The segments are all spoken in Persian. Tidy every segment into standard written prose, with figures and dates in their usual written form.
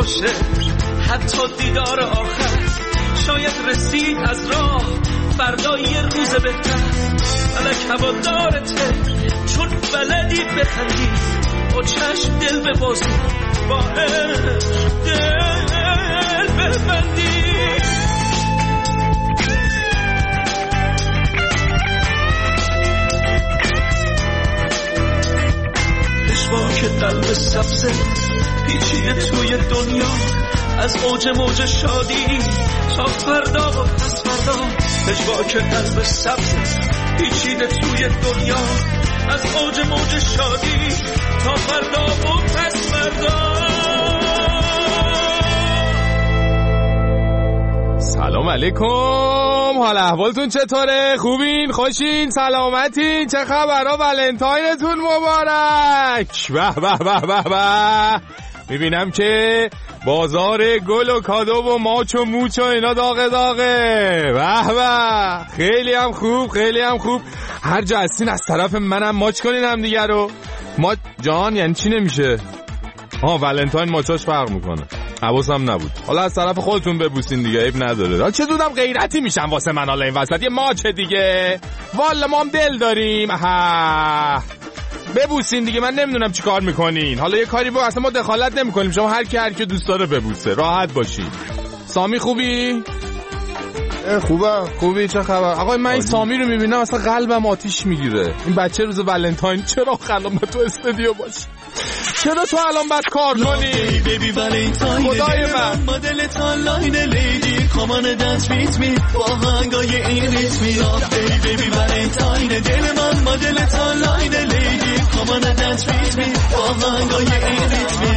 باشه حتی دیدار آخر شاید رسید از راه فردا یه روز بهتر فلک هوادارته چون بلدی بخندی با چشم دل ببازی با عشق دل ببندی که قلب سبزه پیچیده توی دنیا از اوج موج شادی تا فردا و پس فردا اجوا که قلب سبزه پیچیده توی دنیا از اوج موج شادی تا فردا و پس فردا. سلام علیکم، حال احوالتون چطوره؟ خوبین؟ خوشین؟ سلامتین؟ چه خبرها؟ ولنتاینتون مبارک. به به به به به. میبینم که بازار گل و کادو و ماچ و موچ و اینا داغه داغه. به به، خیلی هم خوب، خیلی هم خوب. هر جا هستین از طرف منم ماچ کنین هم دیگه رو. ماچ جان یعنی چی نمیشه؟ ولنتاین ماچاش فرق میکنه، حواسم نبود. حالا از طرف خودتون ببوسین دیگه، عیب نداره. چه زودم غیرتی میشم واسه من حالا این وسط یه ماچه دیگه. والا ما هم دل داریم. ببوسین دیگه، من نمیدونم چی کار میکنین. حالا یه کاری با اصلا ما دخالت نمیکنیم، شما هر کی دوست داره ببوسه، راحت باشین. سامی خوبی؟ خوبی چه خبر؟ آقا من این سامی رو میبینم اصلا قلبم آتیش میگیره. این بچه روز ولنتاین چرا خلام تو استودیو باشه؟ چرا تو الان باید کار کنی؟ خدای من مدلت آنلاین لیدی کامان دنس بیت می با هنگای این ریتمی بیبی ولنتاین دل من مدلت آنلاین لیدی کامان دنس بیت می با هنگای این ریتمی.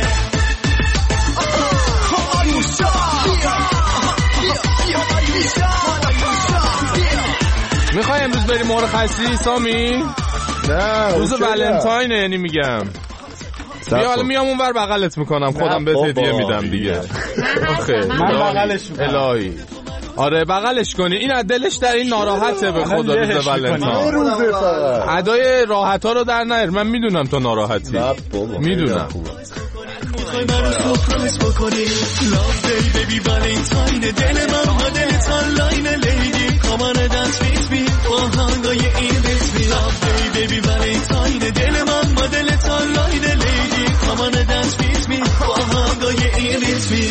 میخوای امروز بریم مرخصی سامی؟ نه روز ولنتاینه، یعنی میگم بیا حالا میام اونور بغلت میکنم، خودم بهت هدیه میدم دیگه. من بغلش میکنم. الهی آره بغلش کنی. این دلش در این ناراحته به خدا روز ولنتاین. ادای راحت ها رو در نیار، من میدونم تو ناراحتی، میدونم. میخوای منو سورپرایز بکنی لاف بیبی ولنتاین دل من مدلت آنلاین لیدی کامان دنس بیت می با هنگای این ریتمی لاف بیبی ولنتاین دل من مدلت آنلاین لیدی کامان دنس بیت می با هنگای این ریتمی.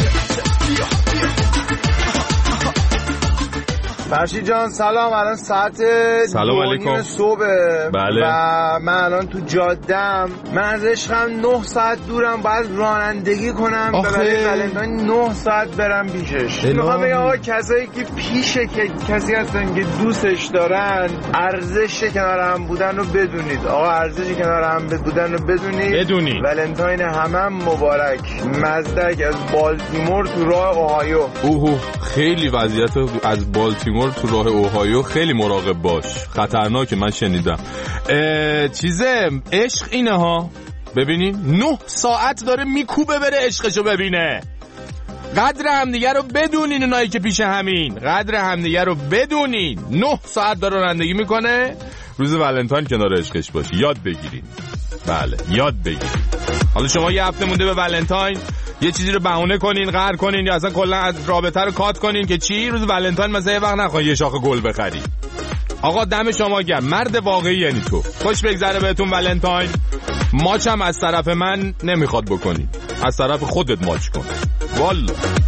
فرشید جان سلام، الان ساعت 2:30 صبح. بله. و من الان تو جاده‌ام، من از عشقم 9 ساعت دورم، باید رانندگی کنم برای ولنتاین 9 ساعت برم پیشش. میخوام بگم آقا کسایی که پیشه که کسی هستن که دوستش دارن ارزش کنار هم بودن رو بدونید. آقا ارزش کنار هم بودن رو بدونید. ولنتاین همه مبارک. مزدک از بالتیمور تو راه اوهایو. خیلی وضعیت از بالتیمور تو راه اوهایو خیلی مراقب باش، خطرناکه. من شنیدم چیزه عشق اینه ها. ببینین 9 ساعت داره میکوبه بره عشقشو ببینه. قدر همدیگه رو بدونین، اونایی که پیش همین قدر همدیگه رو بدونین. 9 ساعت داره رانندگی میکنه روز ولنتاین کنار عشقش باشی. یاد بگیرین. بله یاد بگیرین. حالا شما یه هفته مونده به ولنتاین یه چیزی رو بهونه کنین، قهر کنین یا اصلا کلا از رابطه رو کات کنین که چی روز ولنتاین مثلا یه وقت نخواین یه شاخه گل بخری. آقا دم شما گرم، مرد واقعی یعنی تو. خوش بگذره بهتون ولنتاین. ماچ هم از طرف من نمیخواد بکنی، از طرف خودت ماچ کن والا.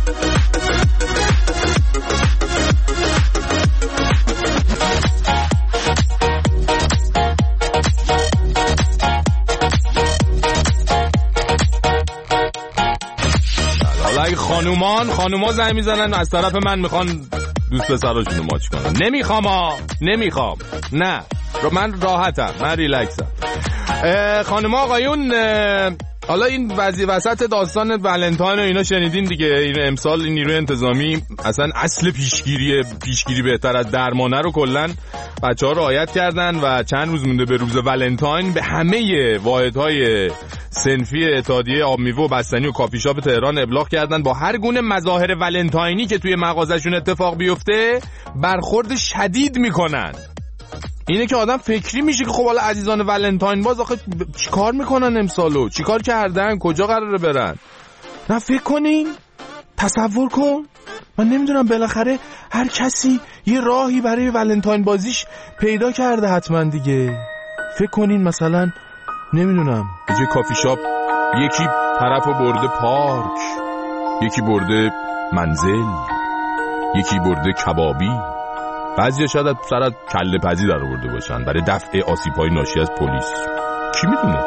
اگه خانوما زنگ میزنن از طرف من میخوان دوست پسراشونو ماچ کنن، نمیخوام نه من راحتم، من ریلکسم. خانوما آقایون، حالا این وسط داستان ولنتاین و اینا شنیدین دیگه. این امسال این نیروی انتظامی اصلا اصل پیشگیری بهتر از درمانه رو کلن بچه‌ها رعایت کردن و چند روز مونده به روز ولنتاین به همه واحدهای صنفی اتحادیه آب میوه و بستنی و کافی شاپ تهران ابلاغ کردن با هر گونه مظاهر ولنتاینی که توی مغازشون اتفاق بیفته برخورد شدید میکنن. اینه که آدم فکری میشه که خب حالا عزیزان ولنتاین باز آخه چیکار میکنن امسالو، چیکار کردن، کجا قراره برن. نه فکر کنین، تصور کن، من نمیدونم، بالاخره هر کسی یه راهی برای ولنتاین بازیش پیدا کرده حتما دیگه. فکر کنین مثلا نمیدونم یه کافی شاپ یکی طرفو برده پارک، یکی برده منزل، یکی برده کبابی، بعضی شاید سر کله پزی در آورده باشن برای دفع آسیب‌های ناشی از پلیس. کی میدونه؟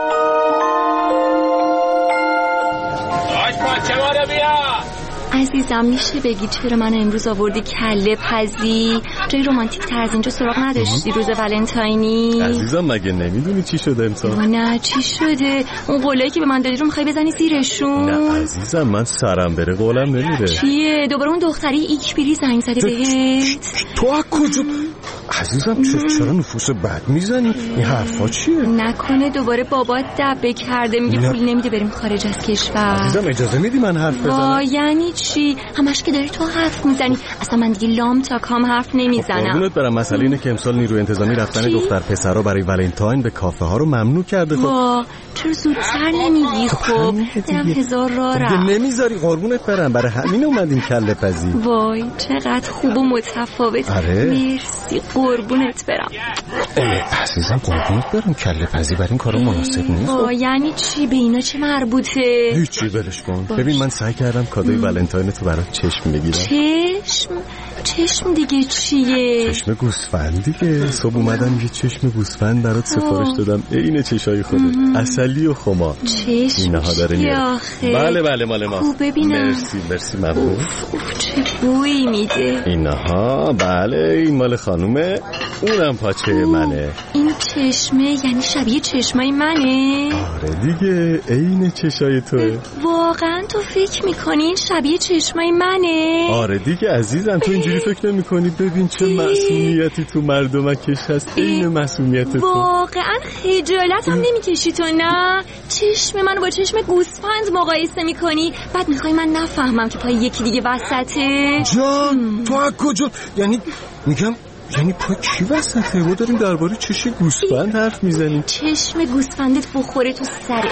عزیزم میشه بگی چرا من امروز آوردی کله پزی؟ جای رومانتیک تر از اینجا سراغ نداشتی روز ولنتاینی؟ عزیزم مگه نمیدونی چی شده امسال؟ نه چی شده؟ اون قولایی که به من دادی رو میخوای بزنی زیرشون؟ نه عزیزم من سرم بره قولم نمیره. چیه؟ دوباره اون دختری ایکبیری زنگ زده بهت؟ تو از کجا؟ عزیزم چرا نفوس بد میزنی؟ این حرفا چیه؟ نکنه دوباره بابات دبه کرده میگه پول نمیده بریم خارج از کشور؟ عزیزم اجازه میدی من حرف بزنم؟ یعنی چی؟ همش که داری تو حرف میزنی. اصلا من دیگه لام تا کام حرف نمیزنم. قربونت برم، مسئله اینه که امسال نیروی انتظامی رفتن دختر پسرا برای ولنتاین به کافه ها رو ممنوع کرده. خب چرا زودتر نمیگی؟ خب درم هزار راه رفت. نمیذاری قربونت برم، برای همین اومدیم کله پزی. وای چقدر خوب و متفاوت. مرسی قربونت برم. عزیزم قربونت برم، کله پزی برای این کارا مناسب نیست. یعنی چی؟ به اینا چه مربوطه؟ هیچی ولش کن. ببین من سعی کردم کادوی ولنتاین تو برات چشم بگیرم. چشم دیگه چیه؟ چشم گوسفند دیگه. صبح اومدم یه چشم گوسفند برات سفارش دادم، عین چشای خودت، عسلی و خمار. چشم اینها داره میاد. بله مال ما. خوب ببینم. مرسی ممنون. چه بویی میده اینها. بله این مال خانومه، اونم پاچه منه. این چشمه یعنی شبیه چشمای منه؟ آره دیگه عین چشای توه. واقعا تو فکر میکنی این شبیه چشمای منه؟ آره دیگه عزیزم، تو اینجوری فکر نمی‌کنی؟ ببین چه معصومیتی تو مردمکش هست، عین معصومیت تو. واقعا خجالت هم نمیکشی تو؟ نه چشم منو با چشم گوسفند مقایسه میکنی، بعد میخوای من نفهمم که پای یکی دیگه وسطه؟ جان تو از کجا؟ یعنی میگم یعنی پا کی وسطه؟ ما داریم درباره چشم گوسفند حرف میزنیم. چشم گوسفندت بخوره تو سرت.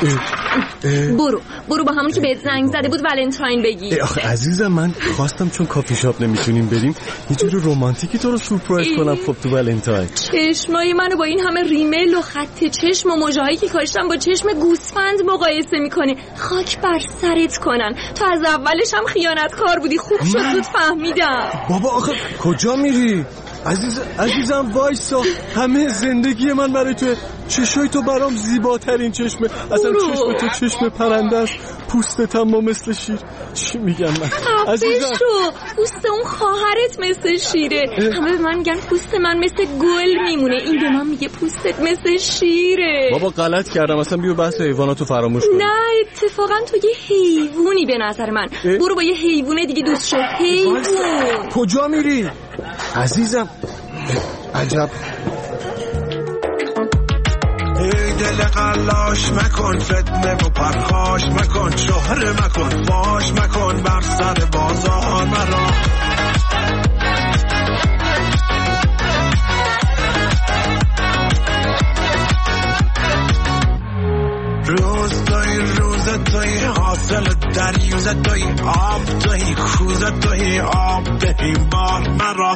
برو با همون که بهت زنگ زده بود ولنتاین بگی. آخه عزیزم من خواستم چون کافی شاپ نمیتونیم بریم یه جور رومانتیکی تو رو سورپرایز کنم. خب تو ولنتاین چشمای منو با این همه ریمل و خط چشم و موجهایی که کاشتم با چشم گوسفند مقایسه میکنه. خاک بر سرت کنن، تو از اولش هم خیانتکار بودی. خوب شد زود فهمیدم. بابا آخه کجا میری؟ عزیزم وایسا، همه زندگی من برای تو. چشای تو برام زیباترین چشمه. اصلا چشم تو چشم پرنده است، پوستت هم مثل شیر. چی میگم من عزیزم؟ پوست اون خواهرت مثل شیره. همه به من میگن پوست من مثل گل میمونه، این به من میگه پوستت مثل شیره. بابا غلط کردم، اصلا بیا بحث حیواناتو فراموش کن. نه اتفاقا تو یه حیوانی به نظر من. برو با یه حیوان دیگه دوست شو. حیوان کجا میری عزیزم؟ عجب. ای دل قلاش مکن، فتنه و پرخاش مکن، شهر مکن، فاش مکن، بر سر بازار مرا. روز توی حاصل دریوز توی آب توی کوز توی آب دهی بار مرا.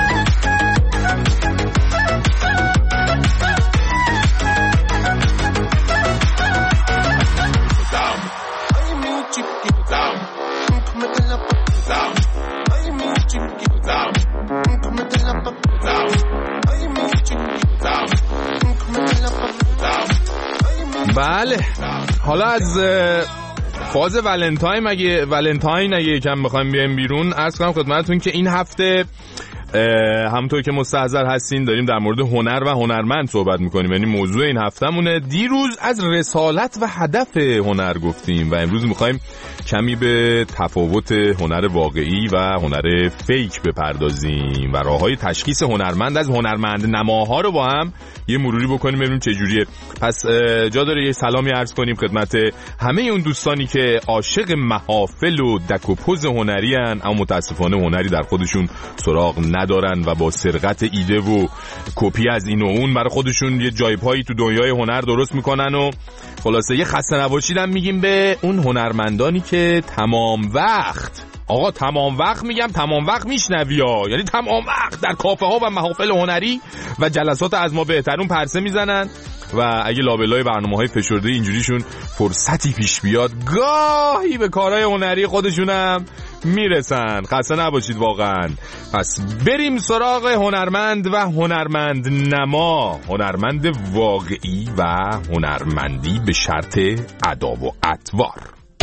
بله حالا از فاز ولنتاین اگه یکم بخوایم بیایم بیرون، عرض کنم خدمتتون که این هفته همونطور که مستحضر هستین داریم در مورد هنر و هنرمند صحبت میکنیم. یعنی موضوع این هفتهمونه. دیروز از رسالت و هدف هنر گفتیم و امروز میخوایم کمی به تفاوت هنر واقعی و هنر فیک بپردازیم و راههای تشخیص هنرمند از هنرمند نماها رو با هم یه مروری بکنیم ببینیم چه جوریه. پس جا داره یه سلامی عرض کنیم خدمت همه اون دوستانی که عاشق محافل و دک و پوز هنری ان اما متاسفانه هنری در خودشون سراغ ندارن و با سرقت ایده و کپی از این و اون برای خودشون یه جای پایی تو دنیای هنر درست میکنن. و خلاصه یه خسته نباشیدم میگیم به اون هنرمندانی که تمام وقت، آقا تمام وقت میگم، تمام وقت میشنوی ها، یعنی تمام وقت در کافه ها و محافل هنری و جلسات از ما بهترون پرسه میزنن و اگه لابلای برنامه‌های فشرده اینجوریشون فرصتی پیش بیاد گاهی به کارهای هنری خودشونم میرسن. خسته نباشید واقعا. پس بریم سراغ هنرمند و هنرمند نما، هنرمند واقعی و هنرمندی به شرط ادا و اطوار.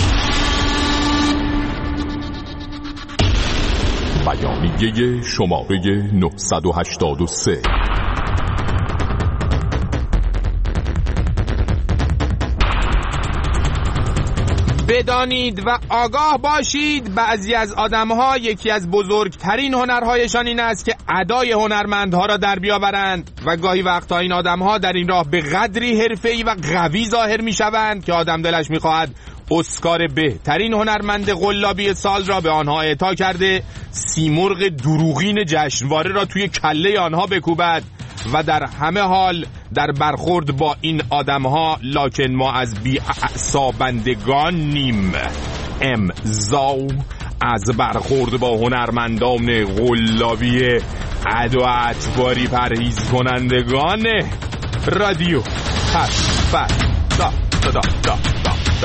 بیانیه شماره 983. بدانید و آگاه باشید بعضی از آدم‌ها یکی از بزرگترین هنرهایشان این است که ادای هنرمندها را در بیاورند و گاهی وقتا این آدم‌ها در این راه به قدری حرفه‌ای و قوی ظاهر می‌شوند که آدم دلش می‌خواهد اسکار بهترین هنرمند قلابی سال را به آنها اعطا کرده، سیمرغ دروغین جشنواره را توی کله آنها بکوبد و در همه حال در برخورد با این آدم‌ها لکن ما از بی‌اعصابندگانیم. امضا از برخورد با هنرمندان قلابی ادا اطواری پرهیز کنندگان رادیو پس دا دا دا دا دا.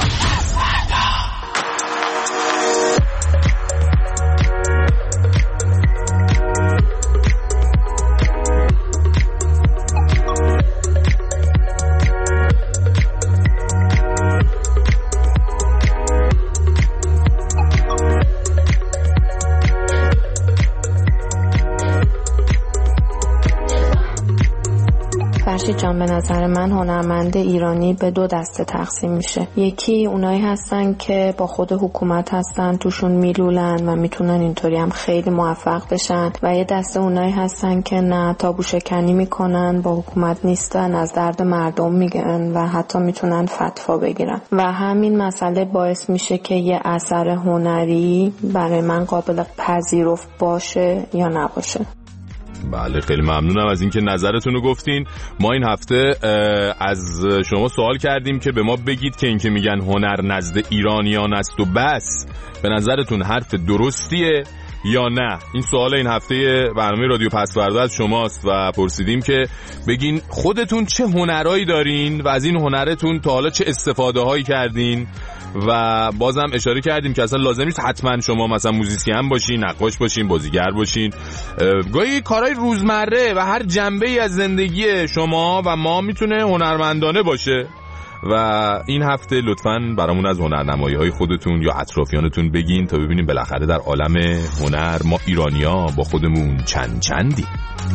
فرشید جان، به نظر من هنرمند ایرانی به دو دسته تقسیم میشه. یکی اونایی هستن که با خود حکومت هستن، توشون میلولن و میتونن اینطوری هم خیلی موفق بشن، و یه دسته اونایی هستن که نه، تابو شکنی میکنن، با حکومت نیستن، از درد مردم میگن و حتی میتونن فتوا بگیرن و همین مسئله باعث میشه که یه اثر هنری برای من قابل پذیرفت باشه یا نباشه. بله، خیلی ممنونم از اینکه نظرتون رو گفتین. ما این هفته از شما سوال کردیم که به ما بگید که این که میگن هنر نزد ایرانیان است و بس، به نظرتون حرف درستیه یا نه؟ این سوال این هفته برنامه رادیو پسوردا از شماست و پرسیدیم که بگین خودتون چه هنرهایی دارین و از این هنرتون تا حالا چه استفاده هایی کردین. و بازم اشاره کردیم که اصلا لازم نیست حتما شما مثلا موزیسین باشین، نقاش باشین، بازیگر باشین. گاهی کارهای روزمره و هر جنبه‌ای از زندگی شما و ما میتونه هنرمندانه باشه. و این هفته لطفاً برامون از هنرنمایی‌های خودتون یا اطرافیانتون بگین تا ببینیم بالاخره در عالم هنر ما ایرانی‌ها با خودمون چندیم.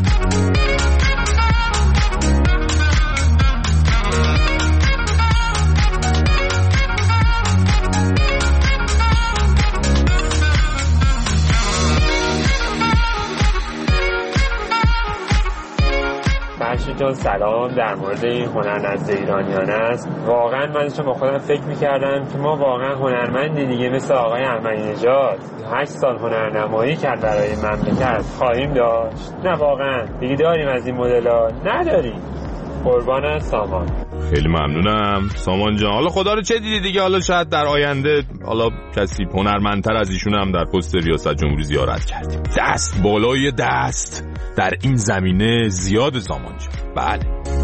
جان سلام. در مورد این هنر نزد ایرانیان است، واقعا من داشتم با خودم فکر می‌کردم که ما واقعا هنرمندی دیگه مثل آقای احمدی‌نژاد 8 سال هنرنمایی کرد برای مملکت خواهیم داشت؟ نه واقعا دیگه داریم از این مدل‌ها؟ نداریم. قربان سامان. خیلی ممنونم سامان جان. حالا خدا رو چه دیدی دیگه، حالا شاید در آینده حالا کسی هنرمندتر از ایشون هم در پست ریاست جمهوری زیارت کردیم. دست بالای دست در این زمینه زیاد سامان جان. بله.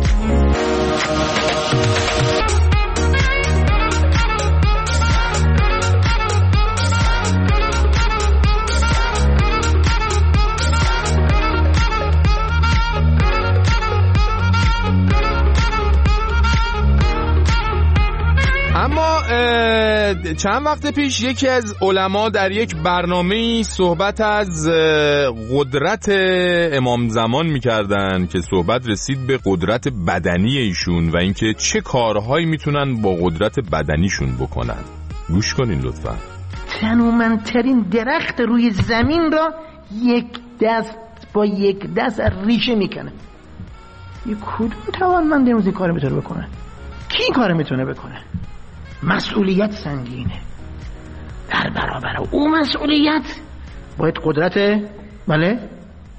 اما چند وقت پیش یکی از علما در یک برنامه‌ای صحبت از قدرت امام زمان می‌کردن که صحبت رسید به قدرت بدنی ایشون و اینکه چه کارهایی میتونن با قدرت بدنیشون بکنن. گوش کنین لطفا. تنومندترین درخت روی زمین را با یک دست ریشه میکنه. یک کدوم توانمند امروز این کار میتونه بکنه؟ کی این کار میتونه بکنه؟ مسئولیت سنگینه. در برابر او مسئولیت باید قدرت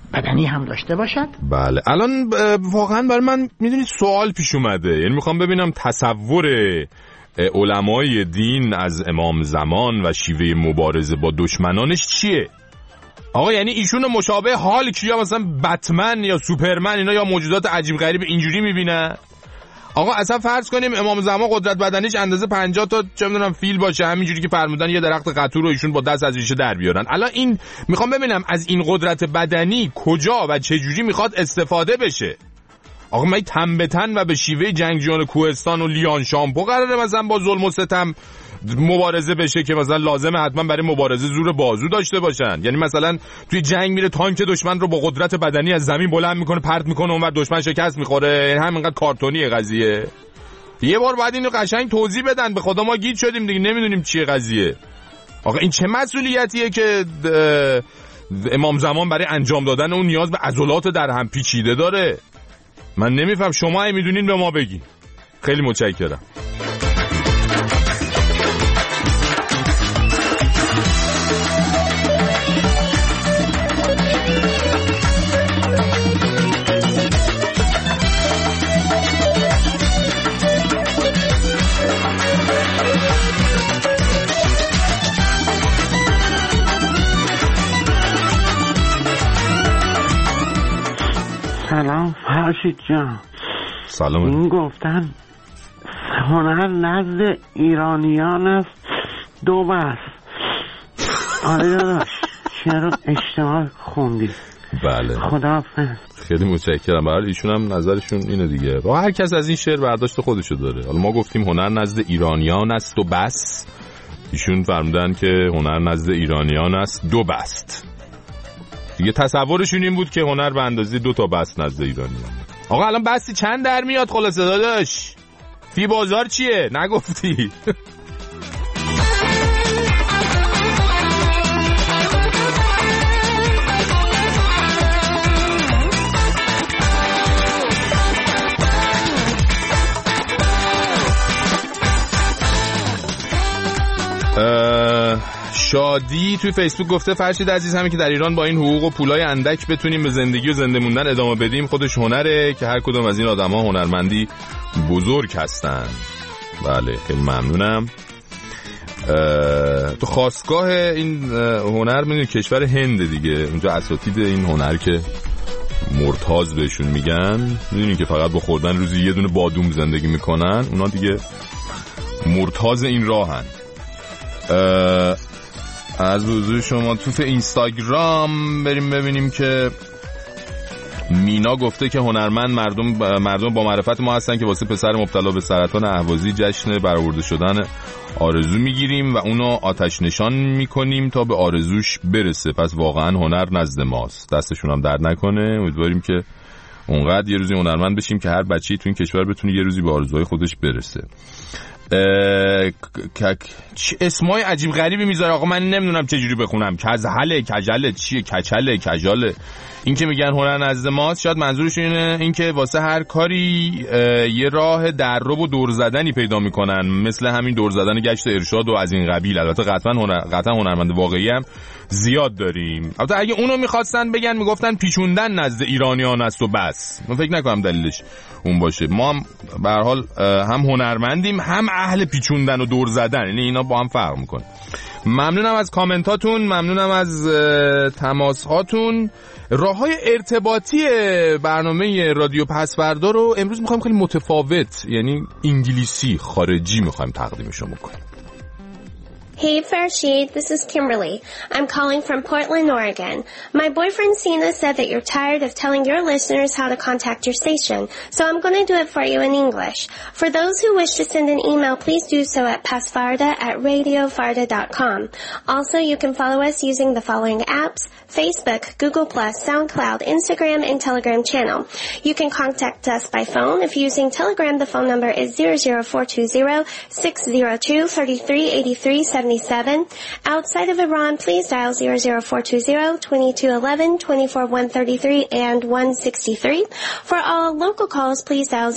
بدنی هم داشته باشد. بله الان واقعا برای من میدونید سوال پیش اومده، یعنی میخوام ببینم تصور علمای دین از امام زمان و شیوه مبارزه با دشمنانش چیه؟ آقا یعنی ایشون مشابه حال کیا مثلا بتمن یا سوپرمن اینا یا موجودات عجیب غریب اینجوری میبینه؟ آقا اصلا فرض کنیم امام زمان قدرت بدنیش اندازه 50 تا چه میدونم فیل باشه، همینجوری که فرمودن یه درخت قطور رو ایشون با دست از ریشه در بیارن. الان این میخوام ببینم از این قدرت بدنی کجا و چه جوری میخواد استفاده بشه. آقا من تن به تن و به شیوه جنگجویان کوهستان و لیان شامپو قراره مثلا با ظلم و ستم مبارزه بشه که مثلا لازمه حتما برای مبارزه زور بازو داشته باشن؟ یعنی مثلا توی جنگ میره تانک دشمن رو با قدرت بدنی از زمین بلند میکنه پرت میکنه اونور دشمن شکست میخوره؟ یعنی همینقدر کارتونیه قضیه؟ یه بار بعد اینو قشنگ توضیح بدن، به خدا ما گیج شدیم دیگه نمیدونیم چیه قضیه. آقا این چه مسئولیتیه که امام زمان برای انجام دادن اون نیاز به عضلات در هم پیچیده داره؟ من نمیفهم، شما هم میدونین به ما بگی. خیلی متشکرم. سلام فرشید جان. سلام. این گفتن هنر نزد ایرانیان است دو بس. آره داداش چرا اشتباه خوندی؟ بله خداحافظ. خیلی متشکرم. برای ایشون هم نظرشون اینه دیگه، با هر کس از این شعر برداشت خودشو داره. حالا ما گفتیم هنر نزد ایرانیان است و بس، ایشون فرمودن که هنر نزد ایرانیان است دو بست. دیگه تصورشون این بود که هنر به اندازه 2 تا بست نزد ایرانیان. آقا الان بستی چند در میاد خلاصه داداش؟ فی بازار چیه؟ نگفتی؟ شادی توی فیسبوک گفته فرشید عزیز همین که در ایران با این حقوق و پولای اندک بتونیم به زندگی و زنده موندن ادامه بدیم خودش هنره که هر کدوم از این آدم‌ها هنرمندی بزرگ هستن. بله خیلی ممنونم. تو خاستگاه این هنر میدونید کشور هند دیگه، اونجا اساتید این هنر که مرتاض بهشون میگن، میدونید که فقط با خوردن روزی یه دونه بادوم زندگی میکنن، اونا دیگه مرتاض این راهن. از حضور شما تو اینستاگرام بریم ببینیم که مینا گفته که هنرمند مردم با معرفت ما هستن که واسه پسر مبتلا به سرطان اهوازی جشن برآورده شدن آرزو میگیریم و اونو آتش نشان میکنیم تا به آرزوش برسه. پس واقعا هنر نزد ماست. دستشون هم درد نکنه. امیدواریم که اونقدر یه روزی هنرمند بشیم که هر بچه‌ای تو این کشور بتونه یه روزی به آرزوهای خودش برسه. اسمای عجیب غریبی میذاره آقا، من نمیدونم چه جوری بخونم. کزهله، کجله، چیه، کچله، کجاله. این که میگن هنر نزد ماست، شاید منظورش اینه که واسه هر کاری یه راه دررو و دور زدنی پیدا میکنن، مثل همین دور زدن گشت ارشاد و از این قبیل. البته قطعا هنرمند واقعی هم زیاد داریم. البته اگه اونو میخواستن بگن میگفتن پیچوندن نزد ایرانیان است و بس. من فکر نکنم دلیلش اون باشه. ما هم به هر حال هم هنرمندیم هم اهل پیچوندن و دور زدن، یعنی اینا با هم فرق میکنه. ممنونم از کامنتاتون، ممنونم از تماسهاتون. راههای ارتباطی برنامه رادیو پسوردا رو امروز میخوایم خیلی متفاوت، یعنی انگلیسی خارجی میخوایم تقدیم شما کنیم. Hey Farshid, this is Kimberly. I'm calling from Portland, Oregon. My boyfriend Sina said that you're tired of telling your listeners how to contact your station, so I'm going to do it for you in English. For those who wish to send an email, please do so at pasfarda@radiofarda.com. Also, you can follow us using the following apps: Facebook, Google+, SoundCloud, Instagram, and Telegram channel. You can contact us by phone. If using Telegram, the phone number is 00420-602-3383-7. 77. Outside of Iran, please dial 00420-2211-24-133 and 163. For all local calls, please dial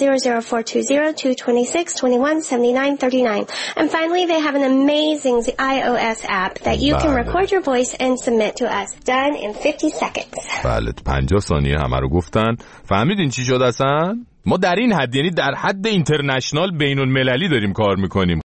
00420-226-2179-39. And finally, they have an amazing iOS app that you can record your voice and submit to us. Done in 50 seconds. بله 50 ثانیه همه رو گفتن. فهمیدین چی شد اصلا؟ ما در این حد، یعنی در حد اینترنشنال بین المللی داریم کار میکنیم.